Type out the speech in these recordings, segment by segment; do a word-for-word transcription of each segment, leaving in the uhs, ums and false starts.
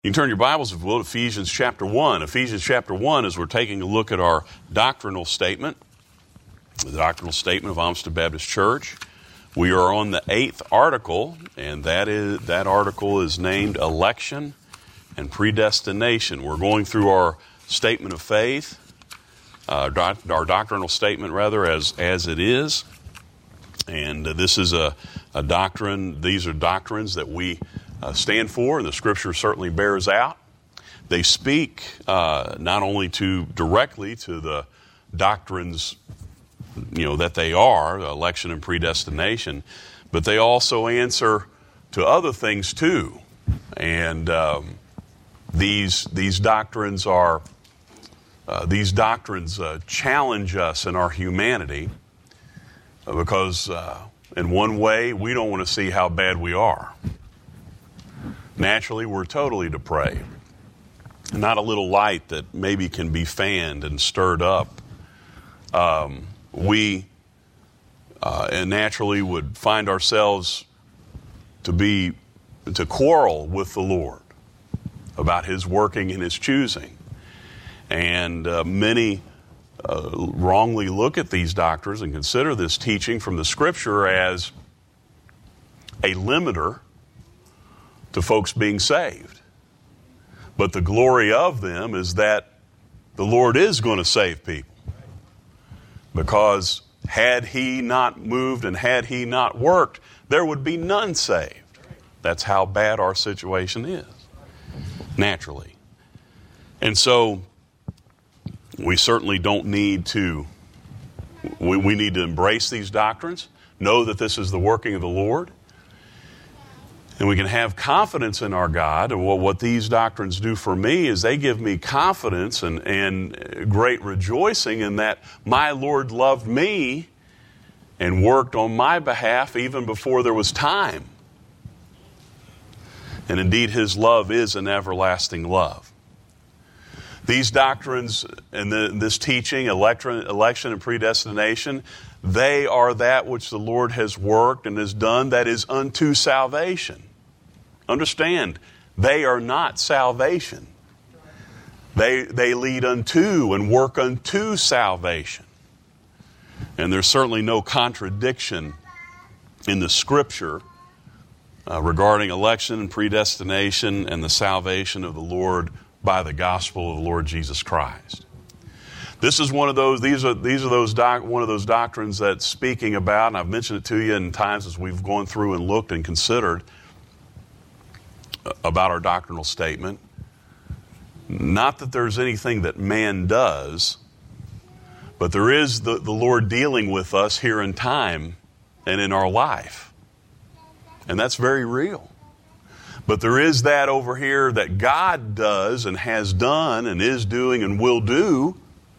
You can turn your Bibles, if you will, to Ephesians chapter one. Ephesians chapter one, as we're taking a look at our doctrinal statement, the doctrinal statement of Amistad Baptist Church. We are on the eighth article, and that is that article is named Election and Predestination. We're going through our statement of faith, uh, doc, our doctrinal statement, rather, as, as it is. And uh, this is a, a doctrine, these are doctrines that we Uh, stand for, and the Scripture certainly bears out. They speak uh, not only to directly to the doctrines, you know, that they are, election and predestination, but they also answer to other things too. And um, these these doctrines are uh, these doctrines uh, challenge us in our humanity uh, because uh, in one way we don't want to see how bad we are. Naturally, we're totally depraved. Not a little light that maybe can be fanned and stirred up. Um, we uh, and naturally would find ourselves to be to quarrel with the Lord about His working and His choosing. And uh, many uh, wrongly look at these doctrines and consider this teaching from the Scripture as a limiter to folks being saved. But the glory of them is that the Lord is going to save people. Because had He not moved and had He not worked, there would be none saved. That's how bad our situation is, naturally. And so, we certainly don't need to, we, we need to embrace these doctrines, know that this is the working of the Lord. And we can have confidence in our God. And what, what these doctrines do for me is they give me confidence and, and great rejoicing in that my Lord loved me and worked on my behalf even before there was time. And indeed, His love is an everlasting love. These doctrines and the, this teaching, election, election and predestination, they are that which the Lord has worked and has done that is unto salvation. Understand, they are not salvation. They, they lead unto and work unto salvation. And there's certainly no contradiction in the Scripture uh, regarding election and predestination and the salvation of the Lord by the gospel of the Lord Jesus Christ. This is one of those, these are, these are those doc, one of those doctrines that's speaking about, and I've mentioned it to you in times as we've gone through and looked and considered about our doctrinal statement. Not that there's anything that man does, but there is the, the Lord dealing with us here in time and in our life. And that's very real. But there is that over here that God does and has done and is doing and will do.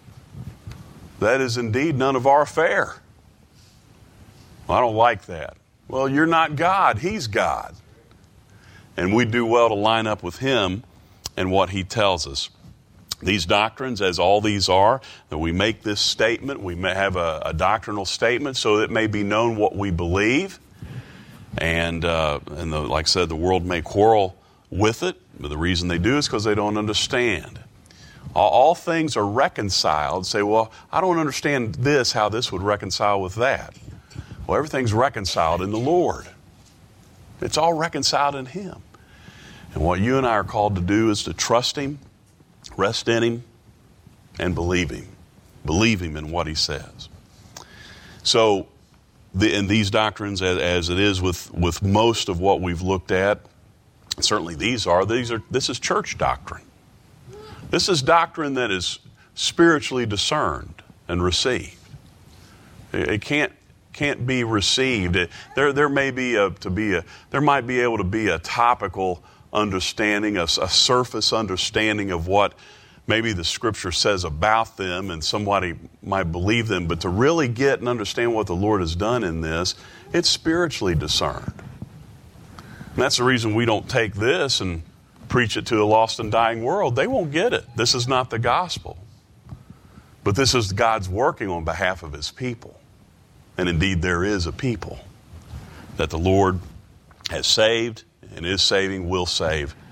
That is indeed none of our affair. Well, I don't like that. Well, you're not God. He's God. And we do well to line up with Him and what He tells us. These doctrines, as all these are, that we make this statement, we may have a, a doctrinal statement so that it may be known what we believe. And, uh, and the, like I said, the world may quarrel with it, but the reason they do is because they don't understand. All, all things are reconciled. Say, well, I don't understand this, how this would reconcile with that. Well, everything's reconciled in the Lord. It's all reconciled in Him. And what you and I are called to do is to trust Him, rest in Him, and believe Him. Believe Him in what He says. So, the, in these doctrines, as, as it is with, with most of what we've looked at, certainly these are, these are, this is church doctrine. This is doctrine that is spiritually discerned and received. It, it can't can't be received. There, there may be a, to be a, there might be able to be a topical understanding, a, a surface understanding of what maybe the Scripture says about them, and somebody might believe them. But to really get and understand what the Lord has done in this, it's spiritually discerned. And that's the reason we don't take this and preach it to a lost and dying world. They won't get it. This is not the gospel. But this is God's working on behalf of His people. And indeed, there is a people that the Lord has saved and is saving, will save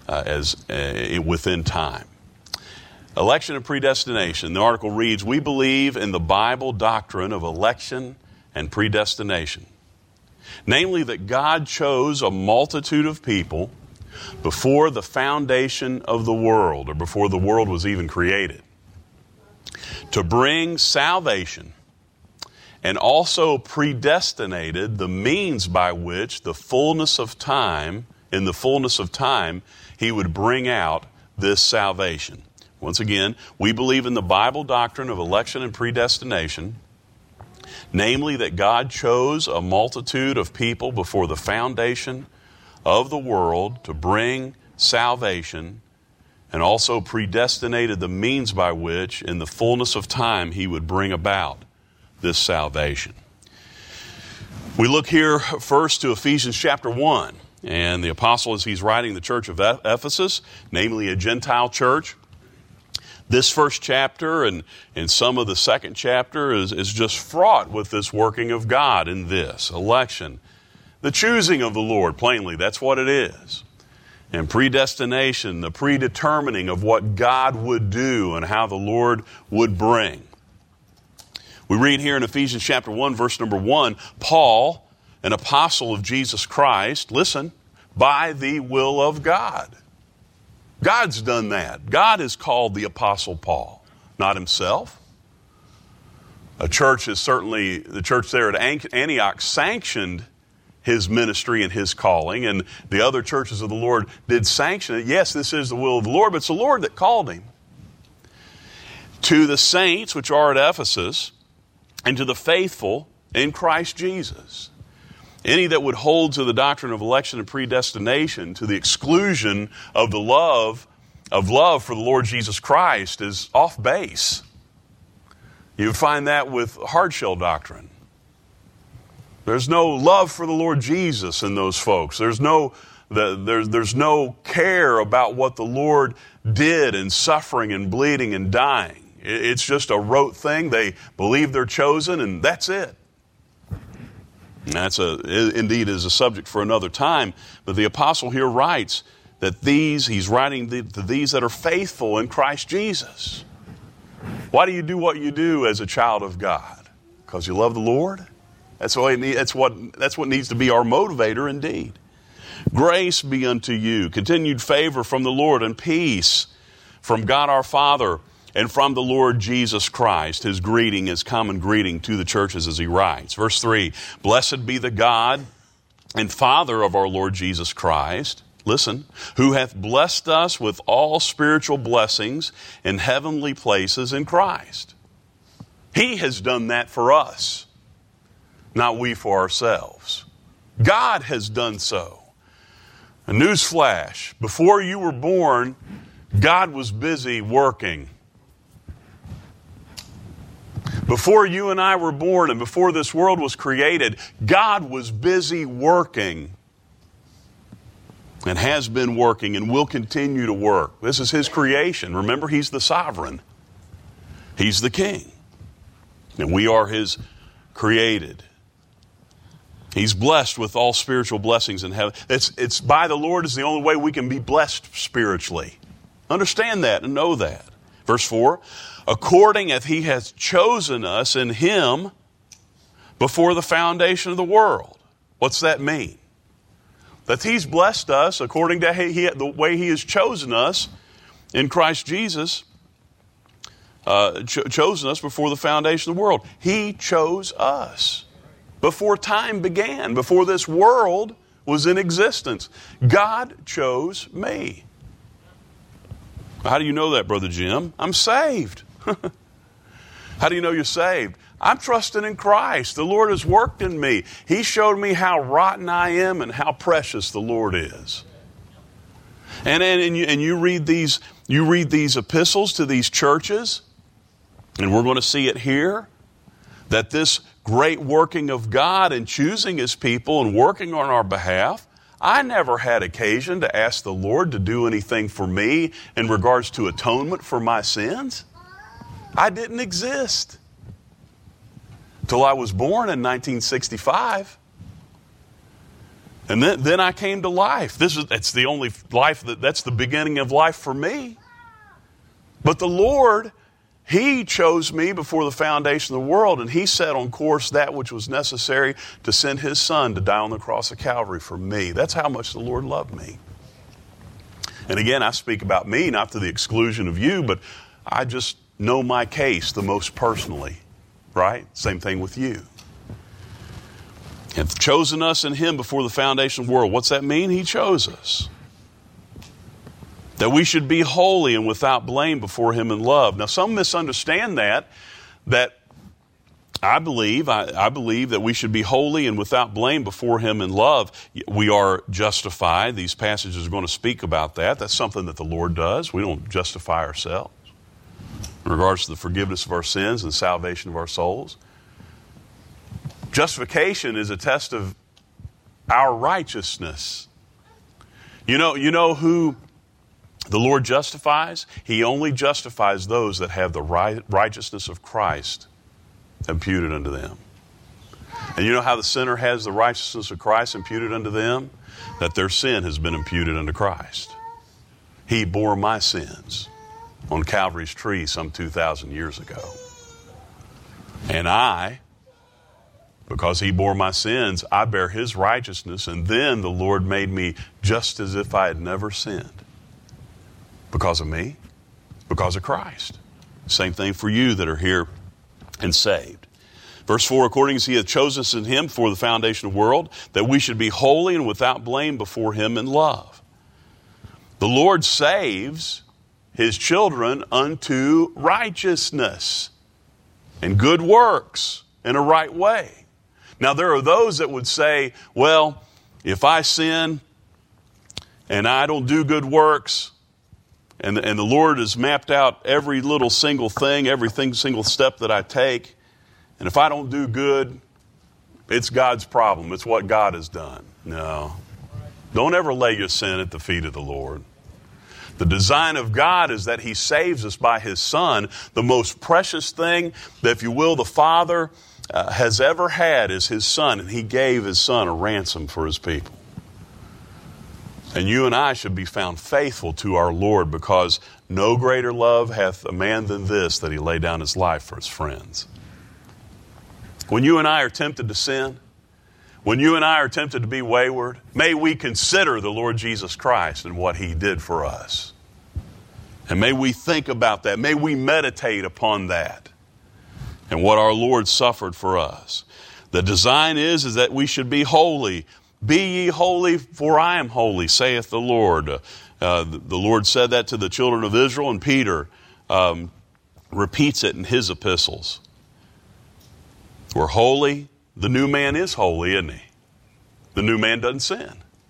uh, as uh, within time. Election and predestination. The article reads, "We believe in the Bible doctrine of election and predestination. Namely, that God chose a multitude of people before the foundation of the world," or before the world was even created, "to bring salvation, and also predestinated the means by which the fullness of time, in the fullness of time, he would bring out this salvation." Once again, we believe in the Bible doctrine of election and predestination, namely that God chose a multitude of people before the foundation of the world to bring salvation, and also predestinated the means by which, in the fullness of time, he would bring about this salvation. We look here first to Ephesians chapter one, and the apostle, as he's writing the church of Ephesus, namely a Gentile church, this first chapter and, and some of the second chapter is, is just fraught with this working of God in this election. The choosing of the Lord, plainly, that's what it is. And predestination, the predetermining of what God would do and how the Lord would bring. We read here in Ephesians chapter one, verse number one, Paul, an apostle of Jesus Christ, listen, by the will of God. God's done that. God has called the Apostle Paul, not himself. A church is certainly, the church there at Antioch sanctioned his ministry and his calling, and the other churches of the Lord did sanction it. Yes, this is the will of the Lord, but it's the Lord that called him. To the saints which are at Ephesus, and to the faithful in Christ Jesus. Any that would hold to the doctrine of election and predestination to the exclusion of the love of love for the Lord Jesus Christ is off base. You would find that with hardshell doctrine. There's no love for the Lord Jesus in those folks. There's no the, there's, there's no care about what the Lord did in suffering and bleeding and dying. It, it's just a rote thing. They believe they're chosen, and that's it. And that's a, indeed is a subject for another time. But the apostle here writes that these, he's writing the, to these that are faithful in Christ Jesus. Why do you do what you do as a child of God? Because you love the Lord? That's what, that's what, that's what needs to be our motivator indeed. Grace be unto you, continued favor from the Lord, and peace from God our Father and from the Lord Jesus Christ. His greeting is common greeting to the churches as he writes. Verse three, blessed be the God and Father of our Lord Jesus Christ, listen, who hath blessed us with all spiritual blessings in heavenly places in Christ. He has done that for us, not we for ourselves. God has done so. A news flash, before you were born, God was busy working. Before you and I were born and before this world was created, God was busy working and has been working and will continue to work. This is His creation. Remember, He's the sovereign. He's the King. And we are His created. He's blessed with all spiritual blessings in heaven. It's, it's by the Lord is the only way we can be blessed spiritually. Understand that and know that. Verse four, according as He hath chosen us in Him before the foundation of the world. What's that mean? That He's blessed us according to he, the way He has chosen us in Christ Jesus, uh, cho- chosen us before the foundation of the world. He chose us before time began, before this world was in existence. God chose me. How do you know that, Brother Jim? I'm saved. How do you know you're saved? I'm trusting in Christ. The Lord has worked in me. He showed me how rotten I am and how precious the Lord is. And, and, and, you, and you read these, you read these epistles to these churches, and we're going to see it here, that this great working of God in choosing His people and working on our behalf, I never had occasion to ask the Lord to do anything for me in regards to atonement for my sins. I didn't exist till I was born in nineteen sixty-five. And then, then I came to life. This is, that's the only life, that, that's the beginning of life for me. But the Lord, He chose me before the foundation of the world, and He set on course that which was necessary to send His Son to die on the cross of Calvary for me. That's how much the Lord loved me. And again, I speak about me, not to the exclusion of you, but I just know my case the most personally, right? Same thing with you. Hath chosen us in Him before the foundation of the world. What's that mean? He chose us. That we should be holy and without blame before Him in love. Now, some misunderstand that, that I believe, I, I believe that we should be holy and without blame before Him in love. We are justified. These passages are going to speak about that. That's something that the Lord does. We don't justify ourselves in regards to the forgiveness of our sins and salvation of our souls. Justification is a test of our righteousness. You know, you know who the Lord justifies? He only justifies those that have the right, righteousness of Christ imputed unto them. And you know how the sinner has the righteousness of Christ imputed unto them? That their sin has been imputed unto Christ. He bore my sins on Calvary's tree some two thousand years ago. And I, because He bore my sins, I bear His righteousness, and then the Lord made me just as if I had never sinned. Because of me, because of Christ. Same thing for you that are here and saved. Verse four, according as He hath chosen us in Him for the foundation of the world, that we should be holy and without blame before Him in love. The Lord saves His children unto righteousness and good works in a right way. Now, there are those that would say, well, if I sin and I don't do good works, and the, and the Lord has mapped out every little single thing, every thing, single step that I take, and if I don't do good, it's God's problem. It's what God has done. No. Don't ever lay your sin at the feet of the Lord. The design of God is that He saves us by His Son. The most precious thing that, if you will, the Father Uh, has ever had is His Son, and He gave His Son a ransom for His people. And you and I should be found faithful to our Lord, because no greater love hath a man than this, that he lay down his life for his friends. When you and I are tempted to sin, when you and I are tempted to be wayward, may we consider the Lord Jesus Christ and what He did for us. And may we think about that. May we meditate upon that and what our Lord suffered for us. The design is, is that we should be holy. Be ye holy, for I am holy, saith the Lord. Uh, the, the Lord said that to the children of Israel, and Peter um, repeats it in his epistles. We're holy. The new man is holy, isn't he? The new man doesn't sin.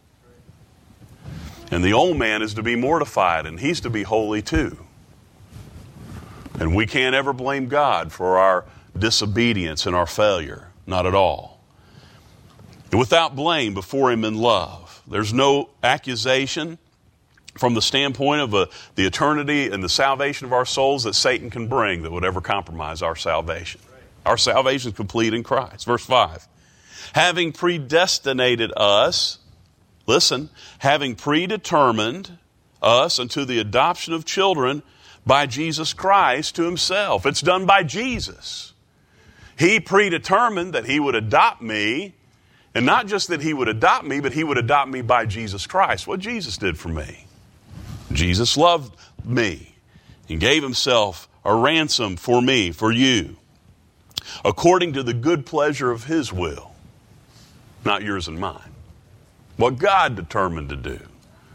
And the old man is to be mortified, and he's to be holy too. And we can't ever blame God for our disobedience and our failure. Not at all. And without blame before Him in love. There's no accusation from the standpoint of a, the eternity and the salvation of our souls that Satan can bring that would ever compromise our salvation. Our salvation is complete in Christ. Verse five. Having predestinated us, listen, having predetermined us unto the adoption of children by Jesus Christ to Himself. It's done by Jesus. He predetermined that He would adopt me, and not just that He would adopt me, but He would adopt me by Jesus Christ. What Jesus did for me. Jesus loved me and gave Himself a ransom for me, for you, according to the good pleasure of His will, not yours and mine. What God determined to do.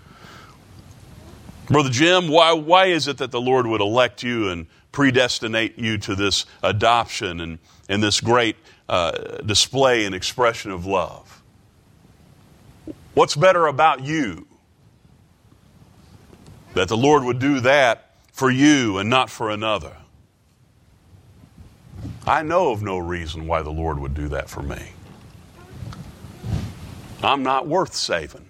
Brother Jim, why, why is it that the Lord would elect you and predestinate you to this adoption and, and this great uh, display and expression of love? What's better about you? That the Lord would do that for you and not for another. I know of no reason why the Lord would do that for me. I'm not worth saving.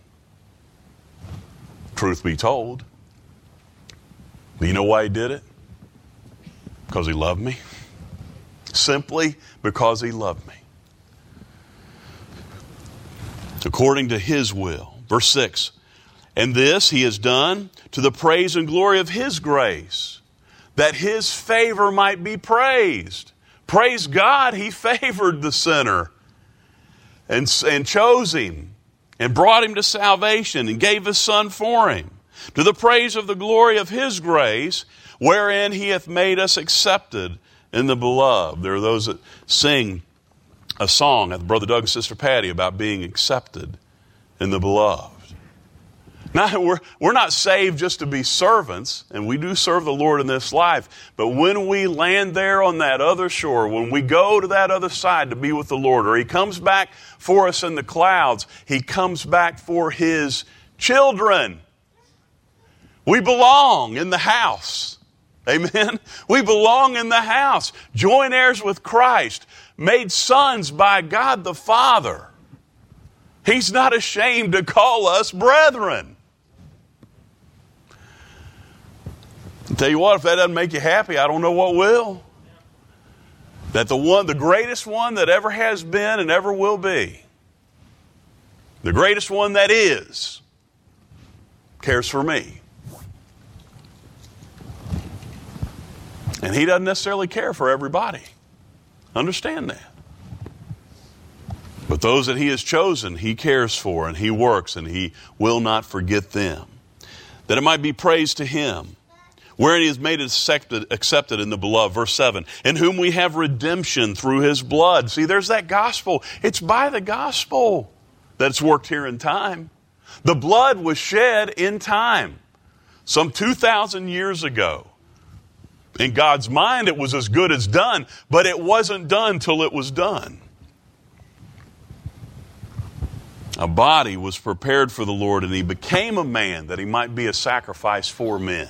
Truth be told. Do you know why He did it? Because He loved me. Simply because He loved me. according to his will. Verse six, and this he has done to the praise and glory of his grace, that his favor might be praised. Praise God, he favored the sinner and, and chose him and brought him to salvation and gave his son for him, to the praise of the glory of his grace, wherein he hath made us accepted in the beloved. There are those that sing a song at Brother Doug and Sister Patty about being accepted in the beloved. Now, we're, we're not saved just to be servants, and we do serve the Lord in this life, but when we land there on that other shore, when we go to that other side to be with the Lord, or he comes back for us in the clouds, he comes back for his children. We belong in the house. Amen? We belong in the house. Joint heirs with Christ, made sons by God the Father. He's not ashamed to call us brethren. I'll tell you what, if that doesn't make you happy, I don't know what will. That the one, the greatest one that ever has been and ever will be, the greatest one that is, cares for me. And he doesn't necessarily care for everybody. Understand that. But those that he has chosen, he cares for, and he works, and he will not forget them. That it might be praised to him, wherein he has made us accepted, accepted in the beloved. Verse seven, in whom we have redemption through his blood. See, there's that gospel. It's by the gospel that's worked here in time. The blood was shed in time. Some two thousand years ago. In God's mind, it was as good as done, but it wasn't done till it was done. A body was prepared for the Lord, and he became a man that he might be a sacrifice for men.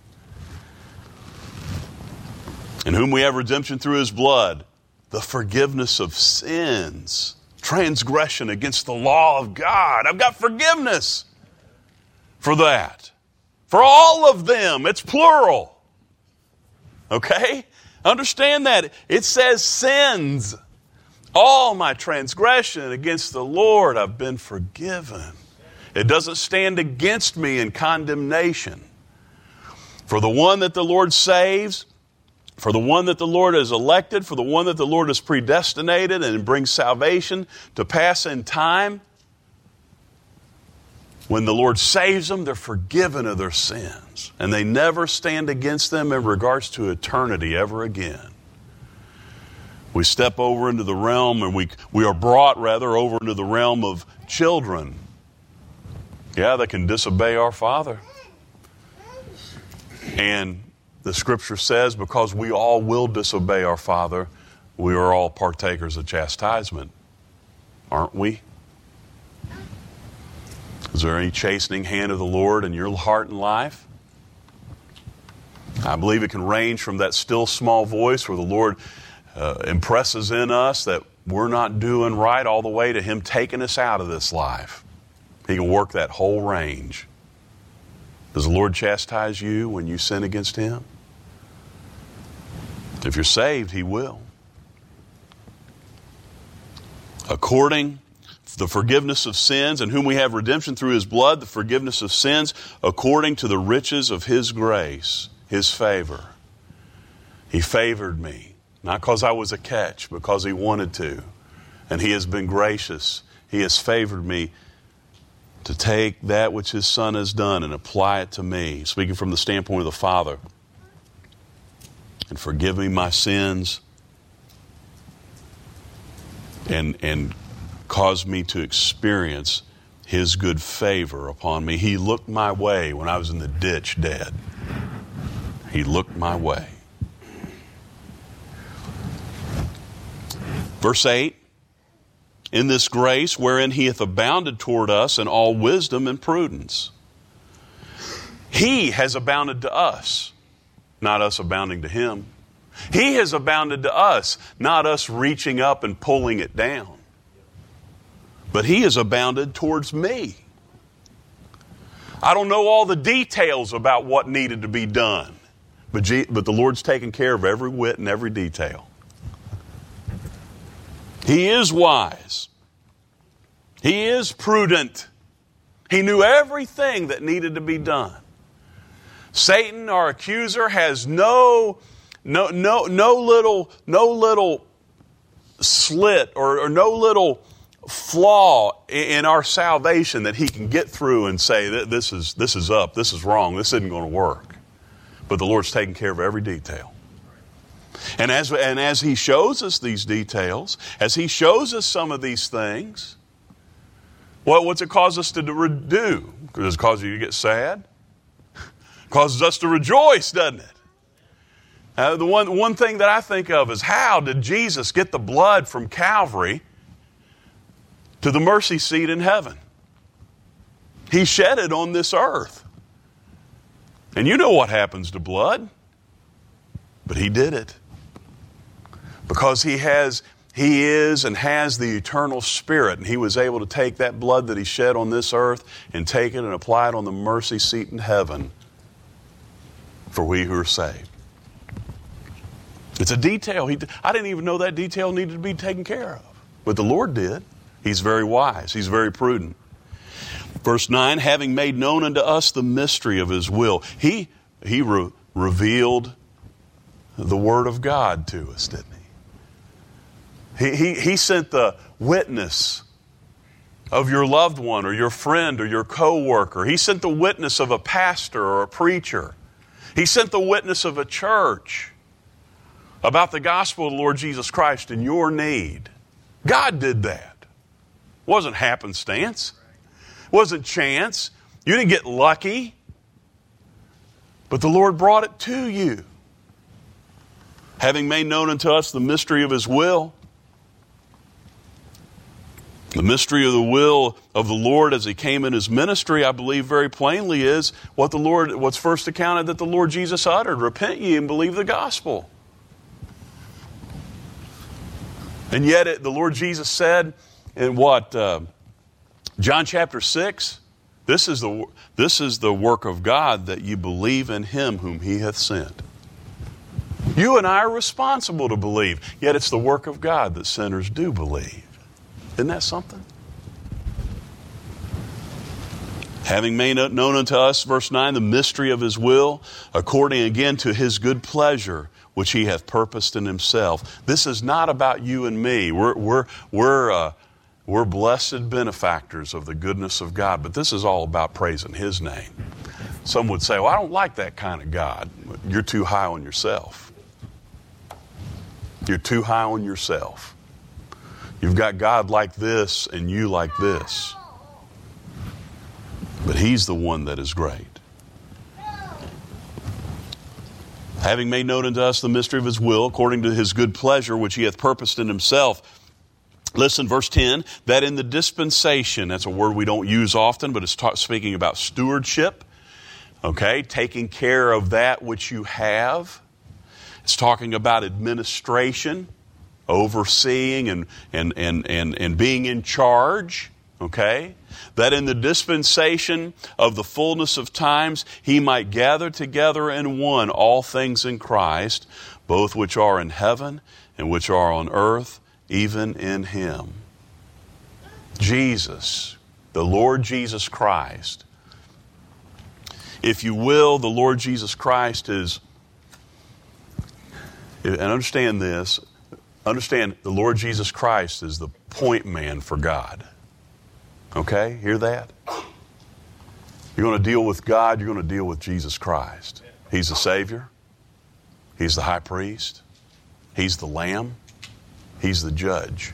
In whom we have redemption through his blood, the forgiveness of sins, transgression against the law of God. I've got forgiveness for that. For all of them, it's plural. Okay? Understand that. It says sins. All my transgression against the Lord, I've been forgiven. It doesn't stand against me in condemnation. For the one that the Lord saves, for the one that the Lord has elected, for the one that the Lord has predestinated and brings salvation to pass in time, when the Lord saves them, they're forgiven of their sins. And they never stand against them in regards to eternity ever again. We step over into the realm, and we, we are brought, rather, over into the realm of children. Yeah, they can disobey our Father. And the Scripture says, because we all will disobey our Father, we are all partakers of chastisement. Aren't we? Is there any chastening hand of the Lord in your heart and life? I believe it can range from that still small voice where the Lord uh, impresses in us that we're not doing right, all the way to him taking us out of this life. He can work that whole range. Does the Lord chastise you when you sin against him? If you're saved, he will. According to the forgiveness of sins, in whom we have redemption through his blood, the forgiveness of sins, according to the riches of his grace, his favor. He favored me, not because I was a catch, because he wanted to. And he has been gracious. He has favored me to take that which his Son has done and apply it to me, speaking from the standpoint of the Father, and forgive me my sins and, and cause me to experience his good favor upon me. He looked my way when I was in the ditch dead. He looked my way. Verse eight, in this grace wherein he hath abounded toward us in all wisdom and prudence. He has abounded to us, not us abounding to him. He has abounded to us, not us reaching up and pulling it down. But he has abounded towards me. I don't know all the details about what needed to be done, but, G- but the Lord's taken care of every whit and every detail. He is wise. He is prudent. He knew everything that needed to be done. Satan, our accuser, has no, no, no, no little, no little slit or, or no little flaw in our salvation that he can get through and say, this is, this is up, this is wrong, this isn't going to work. But the Lord's taking care of every detail. And as, and as He shows us these details, as He shows us some of these things, what, what's it cause us to do? Does it cause you to get sad? It causes us to rejoice, doesn't it? Uh, the one, one thing that I think of is, how did Jesus get the blood from Calvary to the mercy seat in heaven? He shed it on this earth. And you know what happens to blood. But He did it. Because He has, He is and has the eternal Spirit. And He was able to take that blood that He shed on this earth and take it and apply it on the mercy seat in heaven for we who are saved. It's a detail. He, I didn't even know that detail needed to be taken care of. But the Lord did. He's very wise. He's very prudent. Verse nine, having made known unto us the mystery of His will. He, he re- revealed the Word of God to us, didn't He? He, he? he sent the witness of your loved one or your friend or your co-worker. He sent the witness of a pastor or a preacher. He sent the witness of a church about the gospel of the Lord Jesus Christ and your need. God did that. It wasn't happenstance. It wasn't chance. You didn't get lucky. But the Lord brought it to you. Having made known unto us the mystery of His will. The mystery of the will of the Lord as He came in His ministry, I believe very plainly is what the Lord, what's first accounted that the Lord Jesus uttered. Repent ye and believe the gospel. And yet it, the Lord Jesus said in what, uh, John chapter six, this is, the, this is the work of God, that you believe in Him whom He hath sent. You and I are responsible to believe, yet it's the work of God that sinners do believe. Isn't that something? Having made known unto us, verse nine, the mystery of His will, according again to His good pleasure, which He hath purposed in Himself. This is not about you and me. We're, we're, we're, uh, we're blessed benefactors of the goodness of God, but this is all about praising His name. Some would say, well, I don't like that kind of God. You're too high on yourself. You're too high on yourself. You've got God like this and you like this. But He's the one that is great. Having made known unto us the mystery of His will, according to His good pleasure, which He hath purposed in Himself. Listen, verse ten, that in the dispensation, that's a word we don't use often, but it's ta- speaking about stewardship, okay, taking care of that which you have. It's talking about administration, overseeing and, and, and, and, and being in charge, okay? That in the dispensation of the fullness of times He might gather together in one all things in Christ, both which are in heaven and which are on earth, even in Him. Jesus, the Lord Jesus Christ. If you will, the Lord Jesus Christ is, and understand this, understand the Lord Jesus Christ is the point man for God. Okay? Hear that? You're going to deal with God, you're going to deal with Jesus Christ. He's the Savior. He's the high priest. He's the Lamb. He's the judge.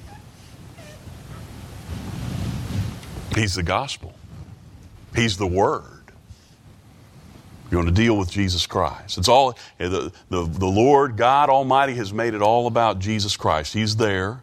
He's the gospel. He's the Word. You're going to deal with Jesus Christ. It's all, the, the, the Lord God Almighty has made it all about Jesus Christ. He's there.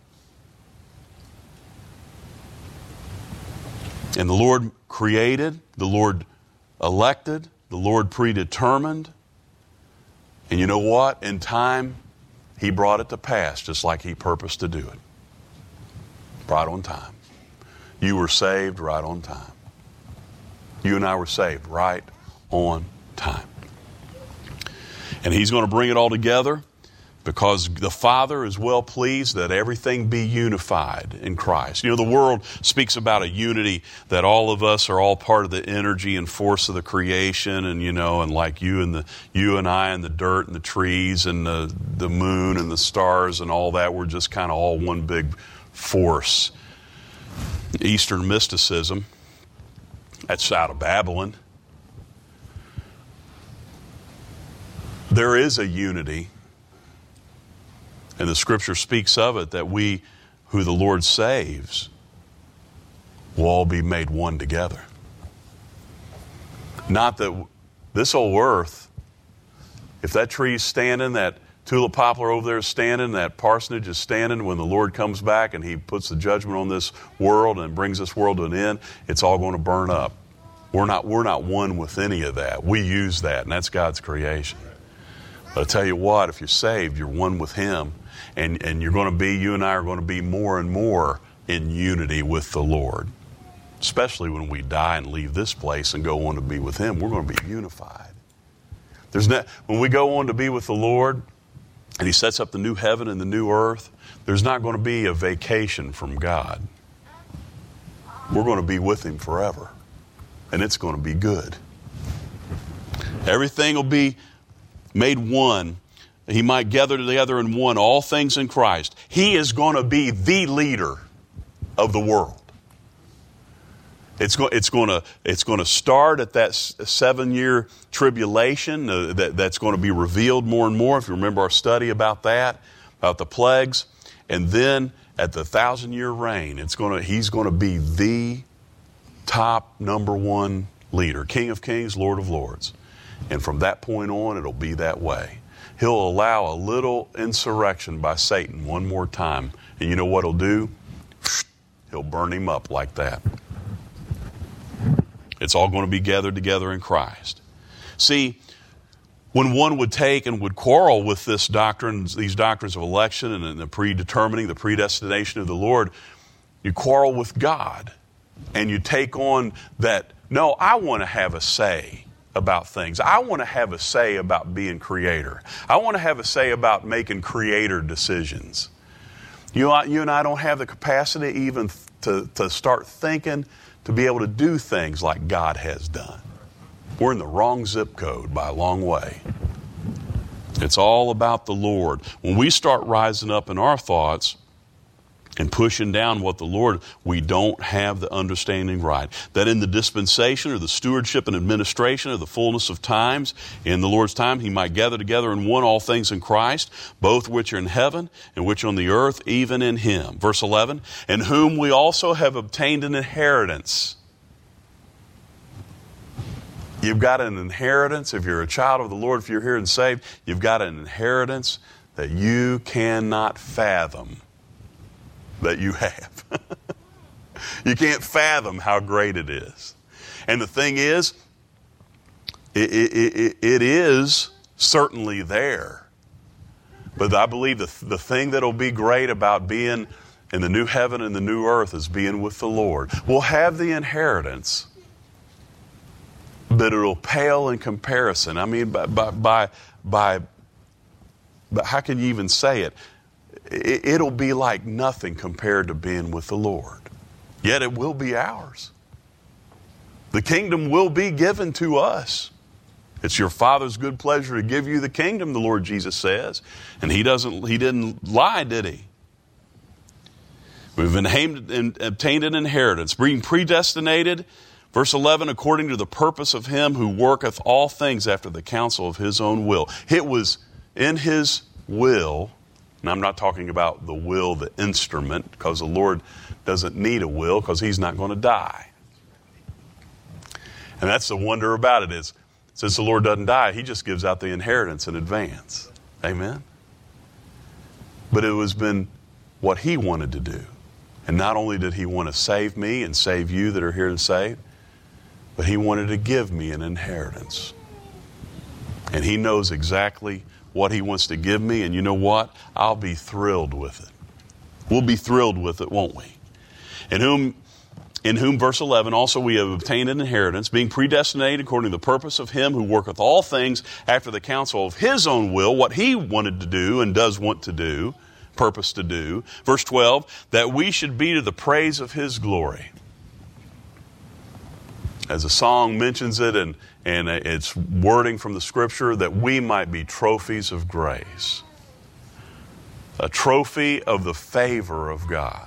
And the Lord created, the Lord elected, the Lord predetermined. And you know what? In time, He brought it to pass just like He purposed to do it. Right on time. You were saved right on time. You and I were saved right on time. And He's going to bring it all together because the Father is well pleased that everything be unified in Christ. You know, the world speaks about a unity, that all of us are all part of the energy and force of the creation, and you know, and like you and the you and I and the dirt and the trees and the the moon and the stars and all that, we're just kind of all one big force. Eastern mysticism, that's out of Babylon. There is a unity, and the Scripture speaks of it, that we who the Lord saves will all be made one together. Not that this old earth, if that tree's standing, that tulip poplar over there is standing, that parsonage is standing, when the Lord comes back and He puts the judgment on this world and brings this world to an end, it's all going to burn up. We're not, we're not one with any of that. We use that, and that's God's creation. But I tell you what, if you're saved, you're one with Him. And, and you're going to be, you and I are going to be more and more in unity with the Lord. Especially when we die and leave this place and go on to be with Him, we're going to be unified. There's not, when we go on to be with the Lord, and He sets up the new heaven and the new earth, there's not going to be a vacation from God. We're going to be with Him forever. And it's going to be good. Everything will be made one. He might gather together in one all things in Christ. He is going to be the leader of the world. It's going, it's going to, it's going to start at that seven-year tribulation uh, that, that's going to be revealed more and more. If you remember our study about that, about the plagues. And then at the thousand-year reign, it's going to, He's going to be the top number one leader, King of Kings, Lord of Lords. And from that point on, it'll be that way. He'll allow a little insurrection by Satan one more time. And you know what he'll do? He'll burn him up like that. It's all going to be gathered together in Christ. See, when one would take and would quarrel with this doctrine, these doctrines of election and the predetermining, the predestination of the Lord, you quarrel with God. And you take on that, no, I want to have a say about things. I want to have a say about being creator. I want to have a say about making creator decisions. You, you and I don't have the capacity even to, to start thinking to be able to do things like God has done. We're in the wrong zip code by a long way. It's all about the Lord. When we start rising up in our thoughts and pushing down what the Lord, we don't have the understanding right. That in the dispensation or the stewardship and administration of the fullness of times, in the Lord's time, He might gather together in one all things in Christ, both which are in heaven and which are on the earth, even in Him. Verse eleven, in whom we also have obtained an inheritance. You've got an inheritance. If you're a child of the Lord, if you're here and saved, you've got an inheritance that you cannot fathom that you have. You can't fathom how great it is. And the thing is, it, it, it, it is certainly there. But I believe the, the thing that will be great about being in the new heaven and the new earth is being with the Lord. We'll have the inheritance, but it'll pale in comparison. I mean, by, by, by, by, by how can you even say it? It'll be like nothing compared to being with the Lord. Yet it will be ours. The kingdom will be given to us. It's your Father's good pleasure to give you the kingdom, the Lord Jesus says. And He doesn't, He didn't lie, did He? We've been obtained an inheritance, being predestinated, verse eleven, according to the purpose of Him who worketh all things after the counsel of His own will. It was in His will. And I'm not talking about the will, the instrument, because the Lord doesn't need a will because He's not going to die. And that's the wonder about it is, since the Lord doesn't die, He just gives out the inheritance in advance. Amen? But it was been what He wanted to do. And not only did He want to save me and save you that are here and saved, but He wanted to give me an inheritance. And He knows exactly what He wants to give me, and you know what? I'll be thrilled with it. We'll be thrilled with it, won't we? In whom In whom, verse eleven, also we have obtained an inheritance, being predestinated according to the purpose of him who worketh all things after the counsel of his own will, what he wanted to do and does want to do, purpose to do. Verse twelve, that we should be to the praise of his glory. As the song mentions it, and, and it's wording from the scripture, that we might be trophies of grace. A trophy of the favor of God.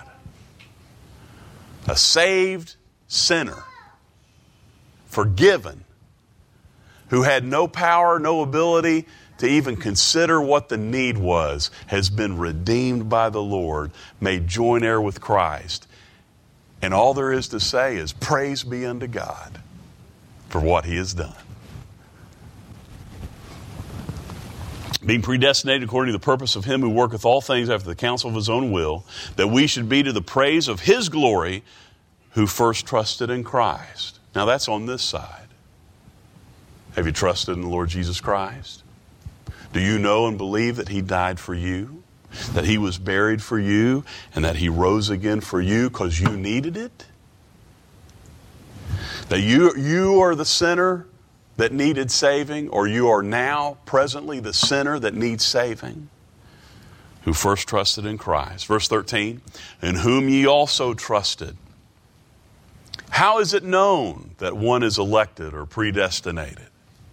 A saved sinner, forgiven, who had no power, no ability to even consider what the need was, has been redeemed by the Lord, made joint heir with Christ. And all there is to say is, praise be unto God for what he has done. Being predestinated according to the purpose of him who worketh all things after the counsel of his own will, that we should be to the praise of his glory, who first trusted in Christ. Now that's on this side. Have you trusted in the Lord Jesus Christ? Do you know and believe that he died for you? That he was buried for you? And that he rose again for you because you needed it? That you, you are the sinner that needed saving, or you are now presently the sinner that needs saving, who first trusted in Christ. Verse thirteen, in whom ye also trusted. How is it known that one is elected or predestinated?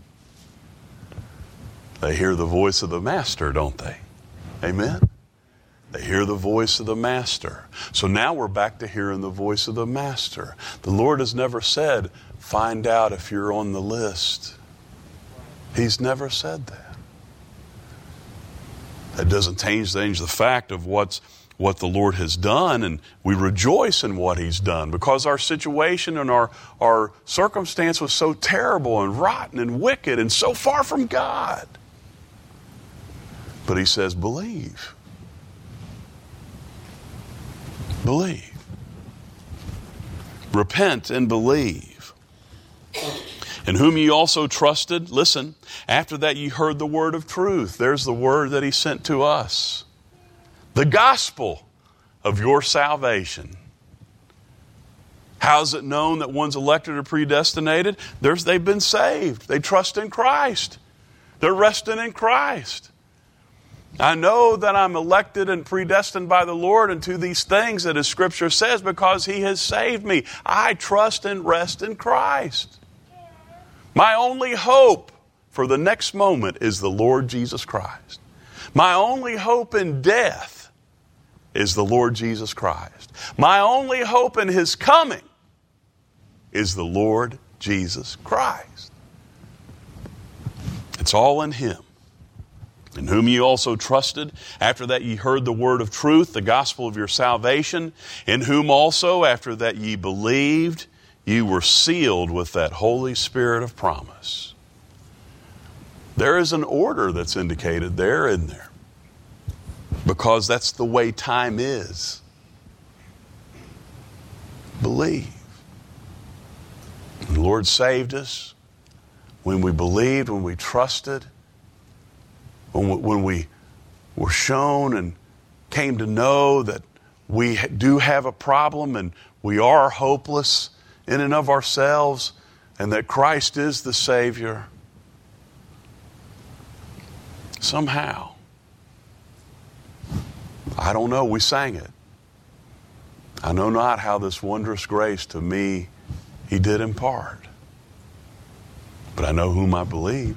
They hear the voice of the Master, don't they? Amen? They hear the voice of the Master. So now we're back to hearing the voice of the Master. The Lord has never said, find out if you're on the list. He's never said that. That doesn't change, change the fact of what's what the Lord has done, and we rejoice in what he's done because our situation and our, our circumstance was so terrible and rotten and wicked and so far from God. But he says, believe. Believe. Repent and believe. In whom ye also trusted, listen, after that ye heard the word of truth. There's the word that he sent to us. The gospel of your salvation. How is it known that one's elected or predestinated? There's, they've been saved. They trust in Christ. They're resting in Christ. I know that I'm elected and predestined by the Lord into these things that His Scripture says because He has saved me. I trust and rest in Christ. My only hope for the next moment is the Lord Jesus Christ. My only hope in death is the Lord Jesus Christ. My only hope in His coming is the Lord Jesus Christ. It's all in Him. In whom ye also trusted, after that ye heard the word of truth, the gospel of your salvation, in whom also, after that ye believed, ye were sealed with that Holy Spirit of promise. There is an order that's indicated there, isn't there? Because that's the way time is. Believe. The Lord saved us when we believed, when we trusted, when we, when we were shown and came to know that we do have a problem and we are hopeless in and of ourselves and that Christ is the Savior. Somehow, I don't know, we sang it. I know not how this wondrous grace to me He did impart, but I know whom I believed.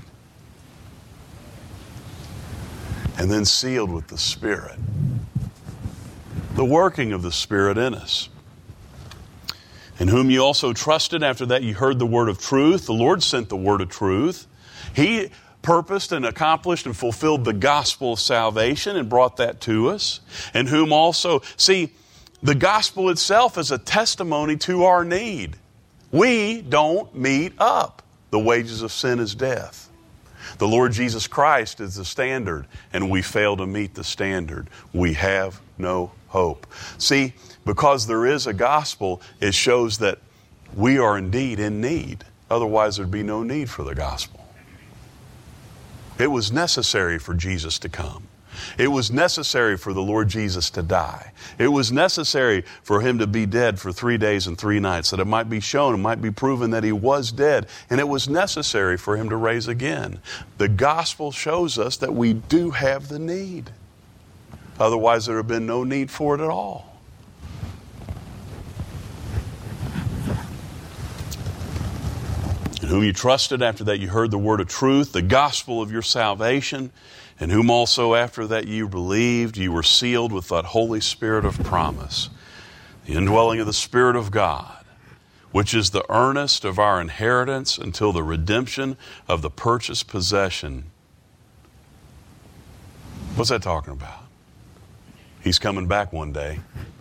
And then sealed with the Spirit. The working of the Spirit in us. In whom ye also trusted, after that ye heard the word of truth. The Lord sent the word of truth. He purposed and accomplished and fulfilled the gospel of salvation and brought that to us. In whom also, see, the gospel itself is a testimony to our need. We don't meet up. The wages of sin is death. The Lord Jesus Christ is the standard, and we fail to meet the standard. We have no hope. See, because there is a gospel, it shows that we are indeed in need. Otherwise, there'd be no need for the gospel. It was necessary for Jesus to come. It was necessary for the Lord Jesus to die. It was necessary for him to be dead for three days and three nights, that it might be shown, it might be proven that he was dead. And it was necessary for him to rise again. The gospel shows us that we do have the need. Otherwise, there would have been no need for it at all. In whom you trusted, after that you heard the word of truth, the gospel of your salvation, in whom also after that you believed, you were sealed with that Holy Spirit of promise, the indwelling of the Spirit of God, which is the earnest of our inheritance until the redemption of the purchased possession. What's that talking about? He's coming back one day.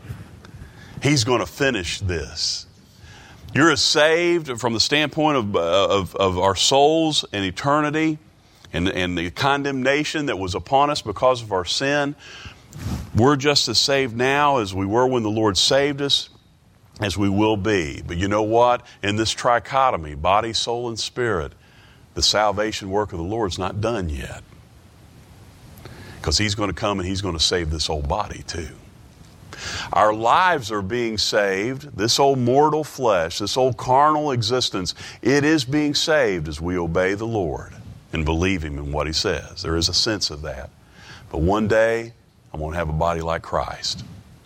He's going to finish this. You're saved from the standpoint of, of, of our souls and eternity and, and the condemnation that was upon us because of our sin. We're just as saved now as we were when the Lord saved us, as we will be. But you know what? In this trichotomy, body, soul, and spirit, the salvation work of the Lord's not done yet. Because He's going to come and He's going to save this old body too. Our lives are being saved. This old mortal flesh, this old carnal existence, it is being saved as we obey the Lord and believe Him in what He says. There is a sense of that. But one day, I'm going to have a body like Christ.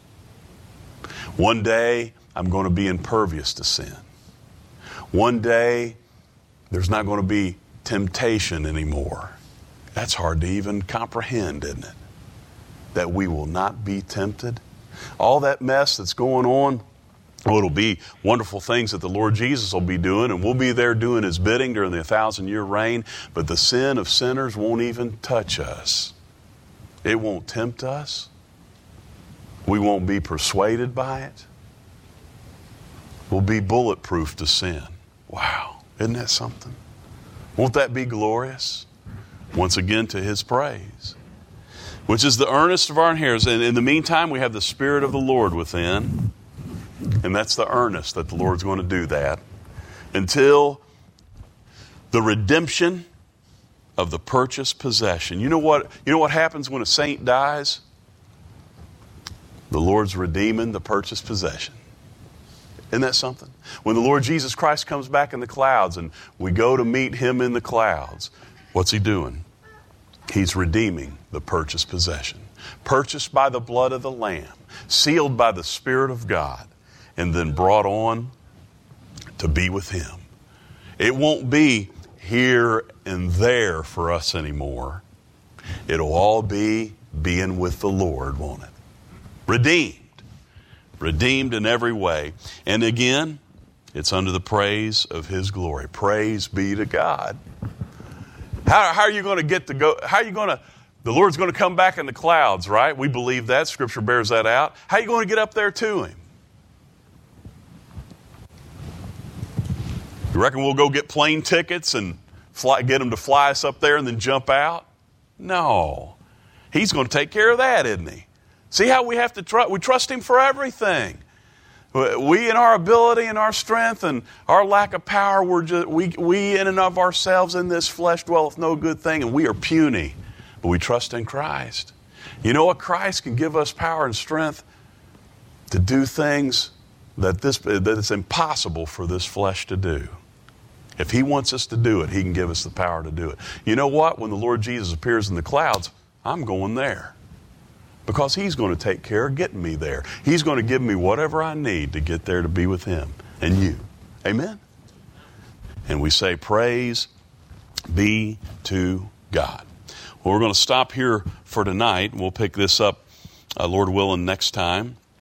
One day, I'm going to be impervious to sin. One day, there's not going to be temptation anymore. That's hard to even comprehend, isn't it? That we will not be tempted. All that mess that's going on, oh, it'll be wonderful things that the Lord Jesus will be doing, and we'll be there doing His bidding during the thousand-year reign, but the sin of sinners won't even touch us. It won't tempt us. We won't be persuaded by it. We'll be bulletproof to sin. Wow, isn't that something? Won't that be glorious? Once again, to His praise. Which is the earnest of our inheritance. And in the meantime, we have the Spirit of the Lord within. And that's the earnest that the Lord's going to do that. Until the redemption of the purchased possession. You know what, you know what happens when a saint dies? The Lord's redeeming the purchased possession. Isn't that something? When the Lord Jesus Christ comes back in the clouds and we go to meet Him in the clouds, what's He doing? He's redeeming the purchased possession. Purchased by the blood of the Lamb, sealed by the Spirit of God, and then brought on to be with Him. It won't be here and there for us anymore. It'll all be being with the Lord, won't it? Redeemed. Redeemed in every way. And again, it's under the praise of His glory. Praise be to God. How, how are you going to get to go? How are you going to, the Lord's going to come back in the clouds, right? We believe that. Scripture bears that out. How are you going to get up there to Him? You reckon we'll go get plane tickets and fly, get Him to fly us up there and then jump out? No. He's going to take care of that, isn't He? See how we have to trust? We trust Him for everything. We in our ability and our strength and our lack of power, we're just, we, we in and of ourselves in this flesh dwelleth no good thing, and we are puny. But we trust in Christ. You know what? Christ can give us power and strength to do things that this that it's impossible for this flesh to do. If He wants us to do it, He can give us the power to do it. You know what? When the Lord Jesus appears in the clouds, I'm going there. Because He's going to take care of getting me there. He's going to give me whatever I need to get there to be with Him and you. Amen? And we say, praise be to God. Well, we're going to stop here for tonight. We'll pick this up, uh, Lord willing, next time.